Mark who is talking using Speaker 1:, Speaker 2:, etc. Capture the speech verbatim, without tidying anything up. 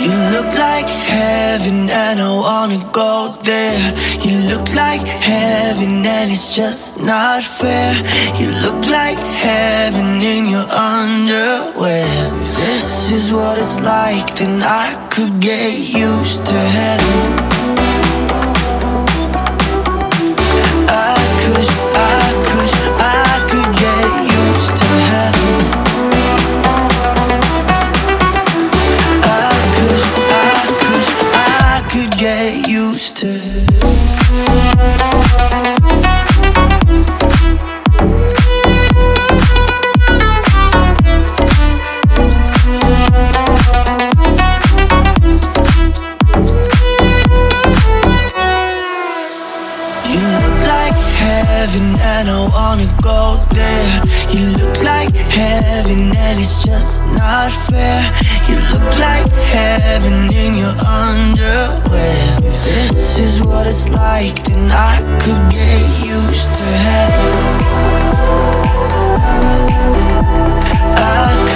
Speaker 1: You look like heaven and I wanna go there. You look like heaven and it's just not fair. You look like heaven in your underwear. If this is what it's like, then I could get used to heaven. I could, I could, I could get used to heaven. I could, I could, I could get used to. You look like heaven and I wanna go there. You look like heaven and it's just not fair. You look like heaven in your underwear. If this is what it's like, then I could get used to heaven. I